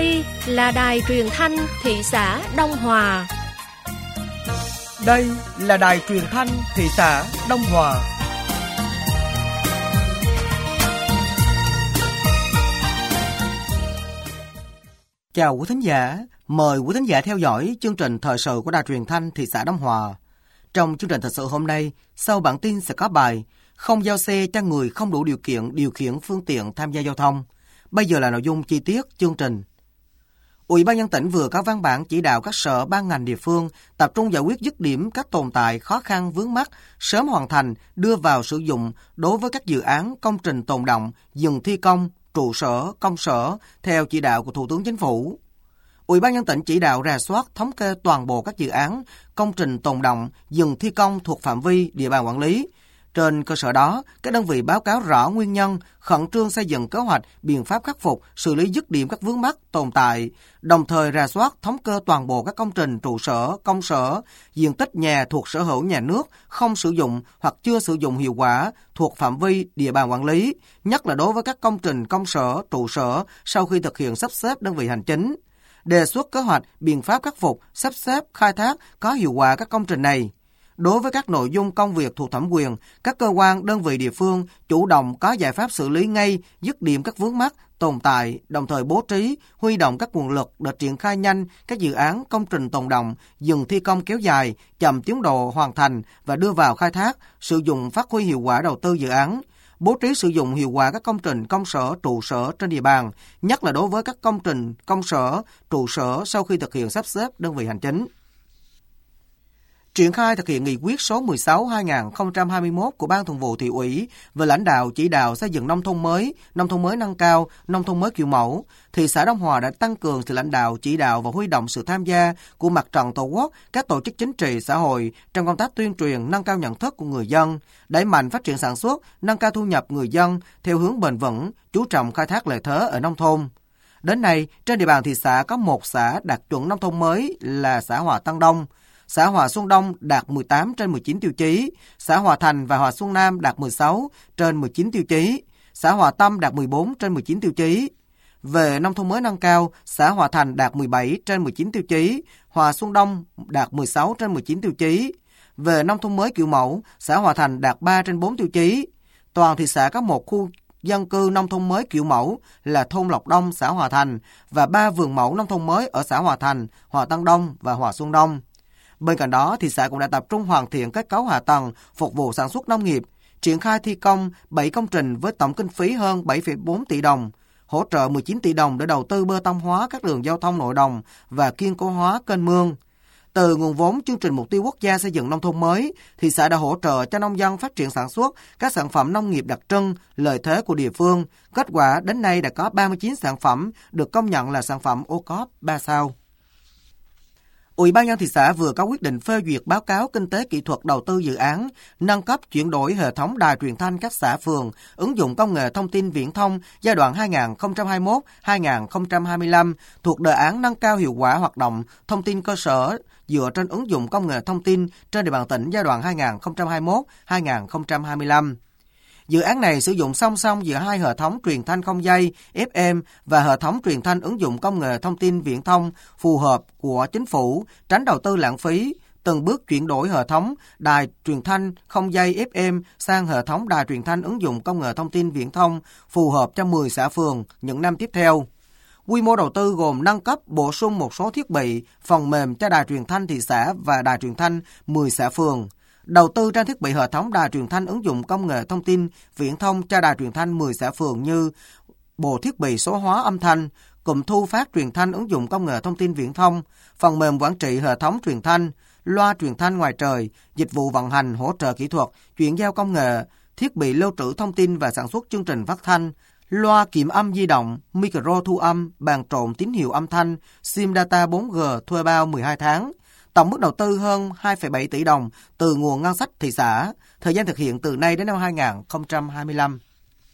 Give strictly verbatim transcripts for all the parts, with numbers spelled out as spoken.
Đây là đài truyền thanh thị xã Đông Hòa. Đây là đài truyền thanh thị xã Đông Hòa. Chào quý thính giả, mời quý thính giả theo dõi chương trình thời sự của đài truyền thanh thị xã Đông Hòa. Trong chương trình thời sự hôm nay, sau bản tin sẽ có bài không giao xe cho người không đủ điều kiện điều khiển phương tiện tham gia giao thông. Bây giờ là nội dung chi tiết chương trình. Ủy ban nhân dân tỉnh vừa có văn bản chỉ đạo các sở ban ngành địa phương tập trung giải quyết dứt điểm các tồn tại khó khăn vướng mắc, sớm hoàn thành đưa vào sử dụng đối với các dự án công trình tồn động, dừng thi công, trụ sở, công sở theo chỉ đạo của Thủ tướng Chính phủ. Ủy ban nhân dân tỉnh chỉ đạo rà soát thống kê toàn bộ các dự án công trình tồn động, dừng thi công thuộc phạm vi địa bàn quản lý. Trên cơ sở đó, các đơn vị báo cáo rõ nguyên nhân, khẩn trương xây dựng kế hoạch, biện pháp khắc phục, xử lý dứt điểm các vướng mắc tồn tại, đồng thời rà soát thống kê toàn bộ các công trình trụ sở, công sở, diện tích nhà thuộc sở hữu nhà nước không sử dụng hoặc chưa sử dụng hiệu quả thuộc phạm vi địa bàn quản lý, nhất là đối với các công trình công sở, trụ sở sau khi thực hiện sắp xếp đơn vị hành chính. Đề xuất kế hoạch, biện pháp khắc phục, sắp xếp, khai thác có hiệu quả các công trình này. Đối với các nội dung công việc thuộc thẩm quyền, các cơ quan, đơn vị địa phương chủ động có giải pháp xử lý ngay, dứt điểm các vướng mắc tồn tại, đồng thời bố trí, huy động các nguồn lực để triển khai nhanh các dự án công trình tồn động, dừng thi công kéo dài, chậm tiến độ hoàn thành và đưa vào khai thác, sử dụng phát huy hiệu quả đầu tư dự án. Bố trí sử dụng hiệu quả các công trình công sở, trụ sở trên địa bàn, nhất là đối với các công trình công sở, trụ sở sau khi thực hiện sắp xếp đơn vị hành chính. Triển khai thực hiện nghị quyết số mười sáu trên hai nghìn không trăm hai mươi mốt của Ban Thường vụ Thị ủy về lãnh đạo chỉ đạo xây dựng nông thôn mới, nông thôn mới nâng cao, nông thôn mới kiểu mẫu, thị xã Đông Hòa đã tăng cường sự lãnh đạo chỉ đạo và huy động sự tham gia của Mặt trận Tổ quốc, các tổ chức chính trị xã hội trong công tác tuyên truyền, nâng cao nhận thức của người dân, đẩy mạnh phát triển sản xuất, nâng cao thu nhập người dân theo hướng bền vững, chú trọng khai thác lợi thế ở nông thôn. Đến nay, trên địa bàn thị xã có một xã đạt chuẩn nông thôn mới là xã Hòa Tân Đông. Xã Hòa Xuân Đông đạt mười tám trên mười chín tiêu chí, xã Hòa Thành và Hòa Xuân Nam đạt mười sáu trên mười chín tiêu chí, xã Hòa Tâm đạt mười bốn trên mười chín tiêu chí. Về nông thôn mới nâng cao, xã Hòa Thành đạt mười bảy trên mười chín tiêu chí, Hòa Xuân Đông đạt mười sáu trên mười chín tiêu chí. Về nông thôn mới kiểu mẫu, xã Hòa Thành đạt ba trên bốn tiêu chí. Toàn thị xã có một khu dân cư nông thôn mới kiểu mẫu là thôn Lộc Đông, xã Hòa Thành và ba vườn mẫu nông thôn mới ở xã Hòa Thành, Hòa Tân Đông và Hòa Xuân Đông. Bên cạnh đó, thị xã cũng đã tập trung hoàn thiện kết cấu hạ tầng phục vụ sản xuất nông nghiệp, triển khai thi công bảy công trình với tổng kinh phí hơn bảy phẩy bốn tỷ đồng, hỗ trợ mười chín tỷ đồng để đầu tư bê tông hóa các đường giao thông nội đồng và kiên cố hóa kênh mương. Từ nguồn vốn chương trình mục tiêu quốc gia xây dựng nông thôn mới, thị xã đã hỗ trợ cho nông dân phát triển sản xuất các sản phẩm nông nghiệp đặc trưng, lợi thế của địa phương. Kết quả đến nay đã có ba mươi chín sản phẩm được công nhận là sản phẩm ô cốp ba sao. Ủy ban nhân dân thị xã vừa có quyết định phê duyệt báo cáo kinh tế kỹ thuật đầu tư dự án nâng cấp chuyển đổi hệ thống đài truyền thanh các xã phường ứng dụng công nghệ thông tin viễn thông giai đoạn hai nghìn không trăm hai mươi mốt đến hai nghìn không trăm hai mươi lăm thuộc đề án nâng cao hiệu quả hoạt động thông tin cơ sở dựa trên ứng dụng công nghệ thông tin trên địa bàn tỉnh giai đoạn hai nghìn không trăm hai mươi mốt đến hai nghìn không trăm hai mươi lăm. Dự án này sử dụng song song giữa hai hệ thống truyền thanh không dây ép em và hệ thống truyền thanh ứng dụng công nghệ thông tin viễn thông phù hợp của chính phủ, tránh đầu tư lãng phí, từng bước chuyển đổi hệ thống đài truyền thanh không dây ép em sang hệ thống đài truyền thanh ứng dụng công nghệ thông tin viễn thông phù hợp cho mười xã phường những năm tiếp theo. Quy mô đầu tư gồm nâng cấp, bổ sung một số thiết bị, phần mềm cho đài truyền thanh thị xã và đài truyền thanh mười xã phường. Đầu tư trang thiết bị hệ thống đài truyền thanh ứng dụng công nghệ thông tin viễn thông cho đài truyền thanh mười xã phường như bộ thiết bị số hóa âm thanh, cụm thu phát truyền thanh ứng dụng công nghệ thông tin viễn thông, phần mềm quản trị hệ thống truyền thanh, loa truyền thanh ngoài trời, dịch vụ vận hành hỗ trợ kỹ thuật, chuyển giao công nghệ, thiết bị lưu trữ thông tin và sản xuất chương trình phát thanh, loa kiểm âm di động, micro thu âm, bàn trộn tín hiệu âm thanh, sim data bốn G thuê bao mười hai tháng. Tổng mức đầu tư hơn hai phẩy bảy tỷ đồng từ nguồn ngân sách thị xã, thời gian thực hiện từ nay đến năm hai nghìn không trăm hai mươi lăm.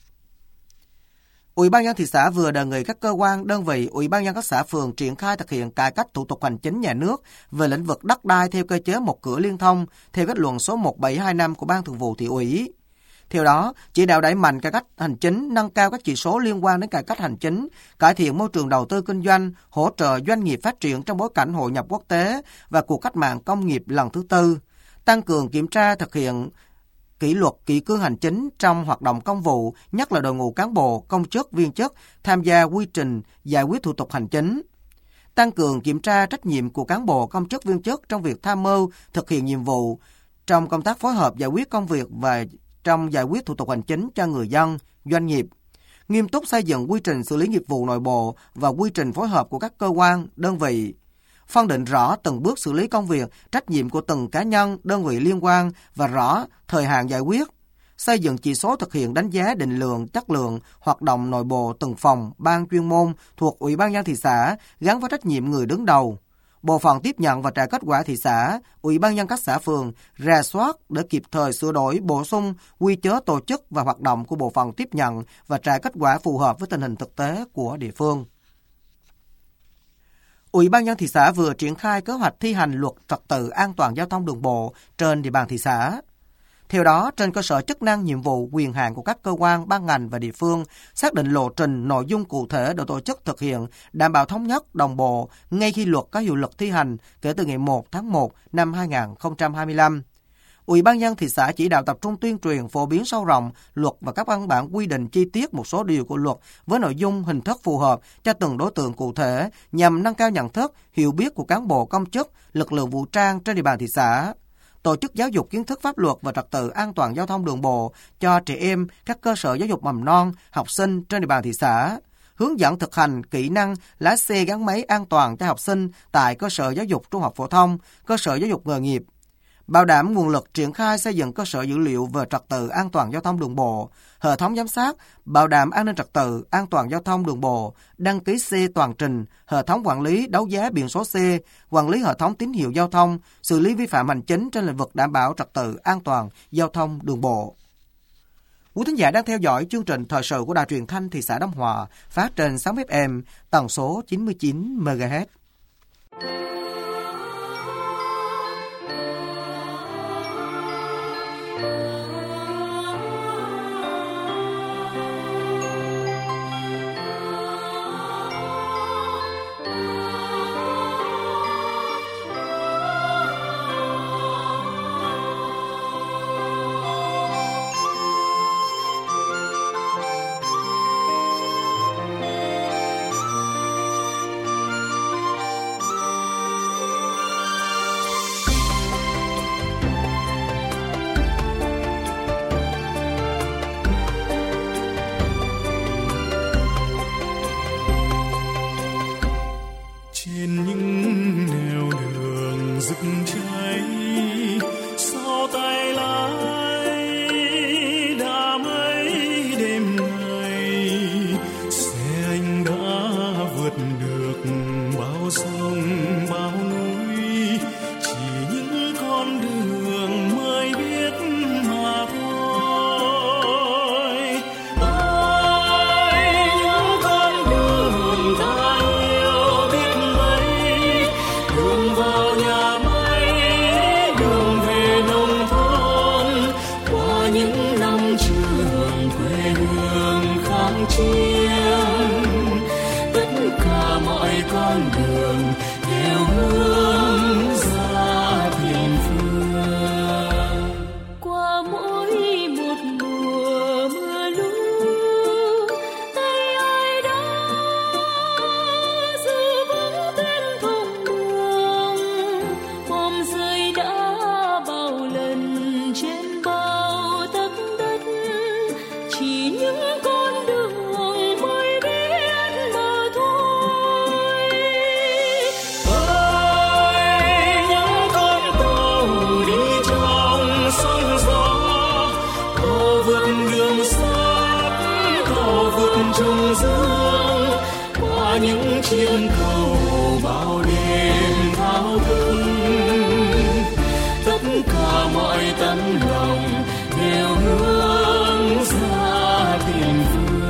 Ủy ban nhân dân thị xã vừa đề nghị các cơ quan, đơn vị, ủy ban nhân các xã phường triển khai thực hiện cải cách thủ tục hành chính nhà nước về lĩnh vực đất đai theo cơ chế một cửa liên thông theo kết luận số một bảy hai năm của Ban Thường vụ Thị ủy. Theo đó, chỉ đạo đẩy mạnh cải cách hành chính, nâng cao các chỉ số liên quan đến cải cách hành chính, cải thiện môi trường đầu tư kinh doanh, hỗ trợ doanh nghiệp phát triển trong bối cảnh hội nhập quốc tế và cuộc cách mạng công nghiệp lần thứ tư, tăng cường kiểm tra thực hiện kỷ luật kỷ cương hành chính trong hoạt động công vụ, nhất là đội ngũ cán bộ, công chức, viên chức tham gia quy trình giải quyết thủ tục hành chính. Tăng cường kiểm tra trách nhiệm của cán bộ, công chức, viên chức trong việc tham mưu thực hiện nhiệm vụ trong công tác phối hợp giải quyết công việc và trong giải quyết thủ tục hành chính cho người dân, doanh nghiệp. Nghiêm túc xây dựng quy trình xử lý nghiệp vụ nội bộ và quy trình phối hợp của các cơ quan, đơn vị. Phân định rõ từng bước xử lý công việc, trách nhiệm của từng cá nhân, đơn vị liên quan và rõ thời hạn giải quyết. Xây dựng chỉ số thực hiện đánh giá định lượng, chất lượng, hoạt động nội bộ từng phòng, ban chuyên môn thuộc Ủy ban nhân thị xã gắn với trách nhiệm người đứng đầu. Bộ phận tiếp nhận và trả kết quả thị xã, Ủy ban nhân các xã phường rà soát để kịp thời sửa đổi, bổ sung quy chế tổ chức và hoạt động của bộ phận tiếp nhận và trả kết quả phù hợp với tình hình thực tế của địa phương. Ủy ban nhân thị xã vừa triển khai kế hoạch thi hành luật trật tự an toàn giao thông đường bộ trên địa bàn thị xã. Theo đó, trên cơ sở chức năng, nhiệm vụ, quyền hạn của các cơ quan, ban ngành và địa phương, xác định lộ trình, nội dung cụ thể để tổ chức thực hiện, đảm bảo thống nhất, đồng bộ ngay khi luật có hiệu lực thi hành kể từ ngày một tháng một năm hai nghìn không trăm hai mươi lăm. Ủy ban nhân thị xã chỉ đạo tập trung tuyên truyền, phổ biến sâu rộng luật và các văn bản quy định chi tiết một số điều của luật với nội dung, hình thức phù hợp cho từng đối tượng cụ thể nhằm nâng cao nhận thức, hiểu biết của cán bộ, công chức, lực lượng vũ trang trên địa bàn thị xã. Tổ chức giáo dục kiến thức pháp luật và trật tự an toàn giao thông đường bộ cho trẻ em, các cơ sở giáo dục mầm non, học sinh trên địa bàn thị xã. Hướng dẫn thực hành kỹ năng lái xe gắn máy an toàn cho học sinh tại cơ sở giáo dục trung học phổ thông, cơ sở giáo dục nghề nghiệp. Bảo đảm nguồn lực triển khai xây dựng cơ sở dữ liệu về trật tự an toàn giao thông đường bộ, hệ thống giám sát, bảo đảm an ninh trật tự an toàn giao thông đường bộ, đăng ký xe toàn trình, hệ thống quản lý đấu giá biển số xe, quản lý hệ thống tín hiệu giao thông, xử lý vi phạm hành chính trên lĩnh vực đảm bảo trật tự an toàn giao thông đường bộ. Quý thính giả đang theo dõi chương trình thời sự của Đài Truyền thanh thị xã Đông Hòa, phát trên sóng ép em tần số chín mươi chín mê ga héc. Chiến cầu bao đêm thao thức, tất cả mọi tấm lòng đều hướng ra tiền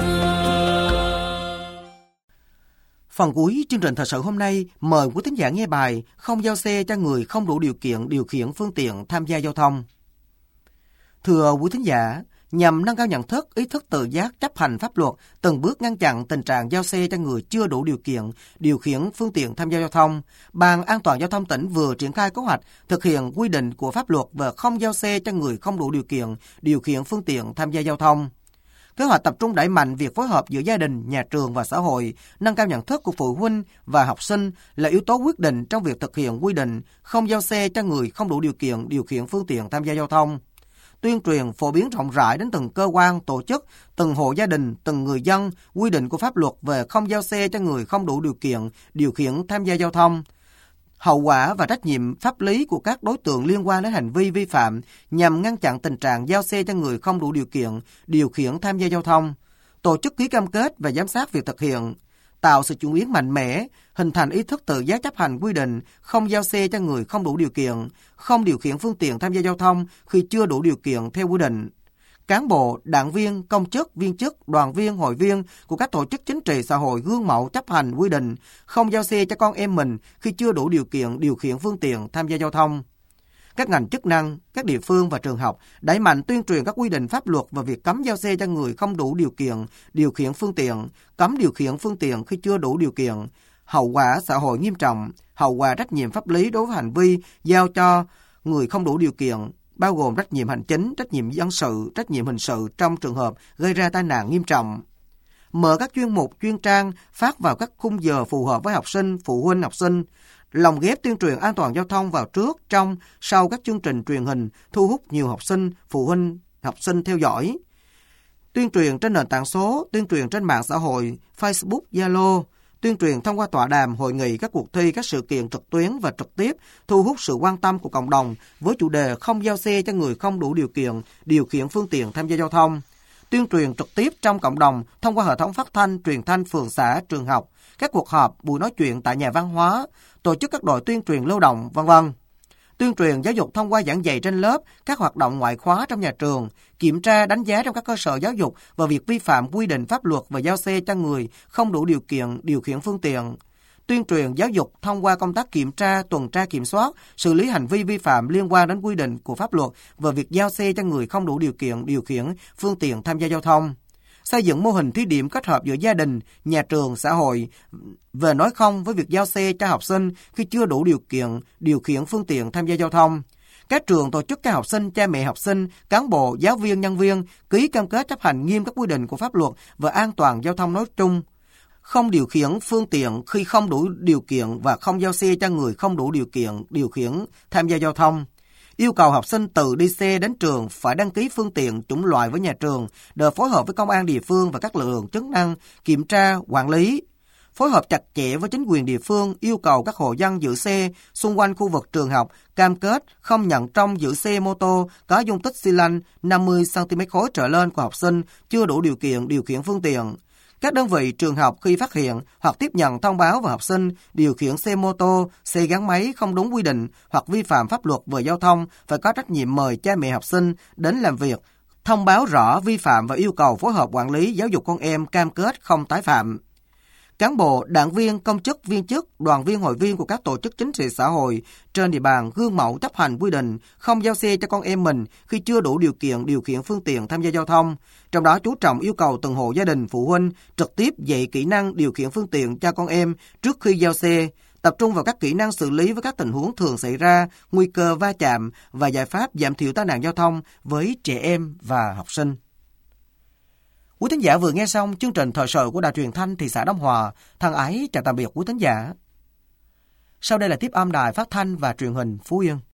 phương. Phần cuối chương trình thời sự hôm nay mời quý thính giả nghe bài Không giao xe cho người không đủ điều kiện điều khiển phương tiện tham gia giao thông. Thưa quý thính giả, nhằm nâng cao nhận thức, ý thức tự giác chấp hành pháp luật, từng bước ngăn chặn tình trạng giao xe cho người chưa đủ điều kiện điều khiển phương tiện tham gia giao thông. Ban An toàn giao thông tỉnh vừa triển khai kế hoạch thực hiện quy định của pháp luật về không giao xe cho người không đủ điều kiện điều khiển phương tiện tham gia giao thông. Kế hoạch tập trung đẩy mạnh việc phối hợp giữa gia đình, nhà trường và xã hội, nâng cao nhận thức của phụ huynh và học sinh là yếu tố quyết định trong việc thực hiện quy định không giao xe cho người không đủ điều kiện điều khiển phương tiện tham gia giao thông. Tuyên truyền phổ biến rộng rãi đến từng cơ quan, tổ chức, từng hộ gia đình, từng người dân quy định của pháp luật về không giao xe cho người không đủ điều kiện điều khiển tham gia giao thông, hậu quả và trách nhiệm pháp lý của các đối tượng liên quan đến hành vi vi phạm nhằm ngăn chặn tình trạng giao xe cho người không đủ điều kiện điều khiển tham gia giao thông, tổ chức ký cam kết và giám sát việc thực hiện, tạo sự chuyển biến mạnh mẽ, hình thành ý thức tự giác chấp hành quy định không giao xe cho người không đủ điều kiện, không điều khiển phương tiện tham gia giao thông khi chưa đủ điều kiện theo quy định. Cán bộ, đảng viên, công chức, viên chức, đoàn viên, hội viên của các tổ chức chính trị xã hội gương mẫu chấp hành quy định không giao xe cho con em mình khi chưa đủ điều kiện điều khiển phương tiện tham gia giao thông. Các ngành chức năng, các địa phương và trường học đẩy mạnh tuyên truyền các quy định pháp luật về việc cấm giao xe cho người không đủ điều kiện điều khiển phương tiện, cấm điều khiển phương tiện khi chưa đủ điều kiện, hậu quả xã hội nghiêm trọng, hậu quả trách nhiệm pháp lý đối với hành vi giao cho người không đủ điều kiện, bao gồm trách nhiệm hành chính, trách nhiệm dân sự, trách nhiệm hình sự trong trường hợp gây ra tai nạn nghiêm trọng. Mở các chuyên mục, chuyên trang phát vào các khung giờ phù hợp với học sinh, phụ huynh học sinh, lồng ghép tuyên truyền an toàn giao thông vào trước, trong, sau các chương trình truyền hình, thu hút nhiều học sinh, phụ huynh, học sinh theo dõi. Tuyên truyền trên nền tảng số, tuyên truyền trên mạng xã hội, Facebook, Zalo, tuyên truyền thông qua tọa đàm, hội nghị, các cuộc thi, các sự kiện trực tuyến và trực tiếp, thu hút sự quan tâm của cộng đồng với chủ đề không giao xe cho người không đủ điều kiện điều khiển phương tiện tham gia giao thông. Tuyên truyền trực tiếp trong cộng đồng thông qua hệ thống phát thanh, truyền thanh phường xã, trường học, các cuộc họp, buổi nói chuyện tại nhà văn hóa, tổ chức các đội tuyên truyền lưu động, vân vân. Tuyên truyền giáo dục thông qua giảng dạy trên lớp, các hoạt động ngoại khóa trong nhà trường, kiểm tra đánh giá trong các cơ sở giáo dục và việc vi phạm quy định pháp luật về giao xe cho người không đủ điều kiện điều khiển phương tiện. Tuyên truyền giáo dục thông qua công tác kiểm tra, tuần tra kiểm soát, xử lý hành vi vi phạm liên quan đến quy định của pháp luật về việc giao xe cho người không đủ điều kiện điều khiển phương tiện tham gia giao thông. Xây dựng mô hình thí điểm kết hợp giữa gia đình, nhà trường, xã hội về nói không với việc giao xe cho học sinh khi chưa đủ điều kiện điều khiển phương tiện tham gia giao thông. Các trường tổ chức các học sinh, cha mẹ học sinh, cán bộ, giáo viên, nhân viên ký cam kết chấp hành nghiêm các quy định của pháp luật về an toàn giao thông nói chung, không điều khiển phương tiện khi không đủ điều kiện và không giao xe cho người không đủ điều kiện điều khiển tham gia giao thông. Yêu cầu học sinh tự đi xe đến trường phải đăng ký phương tiện chủng loại với nhà trường để phối hợp với công an địa phương và các lực lượng chức năng kiểm tra, quản lý. Phối hợp chặt chẽ với chính quyền địa phương, yêu cầu các hộ dân giữ xe xung quanh khu vực trường học cam kết không nhận trông giữ xe mô tô có dung tích xi lanh năm mươi xăng ti mét khối trở lên của học sinh chưa đủ điều kiện điều khiển phương tiện. Các đơn vị trường học khi phát hiện hoặc tiếp nhận thông báo về học sinh điều khiển xe mô tô, xe gắn máy không đúng quy định hoặc vi phạm pháp luật về giao thông phải có trách nhiệm mời cha mẹ học sinh đến làm việc, thông báo rõ vi phạm và yêu cầu phối hợp quản lý giáo dục con em cam kết không tái phạm. Cán bộ, đảng viên, công chức, viên chức, đoàn viên, hội viên của các tổ chức chính trị xã hội trên địa bàn gương mẫu chấp hành quy định không giao xe cho con em mình khi chưa đủ điều kiện điều khiển phương tiện tham gia giao thông. Trong đó chú trọng yêu cầu từng hộ gia đình, phụ huynh trực tiếp dạy kỹ năng điều khiển phương tiện cho con em trước khi giao xe, tập trung vào các kỹ năng xử lý với các tình huống thường xảy ra, nguy cơ va chạm và giải pháp giảm thiểu tai nạn giao thông với trẻ em và học sinh. Quý thính giả vừa nghe xong chương trình thời sự của Đài Truyền thanh thị xã Đông Hòa. Thân ái chào tạm biệt quý thính giả. Sau đây là tiếp âm Đài Phát thanh và Truyền hình Phú Yên.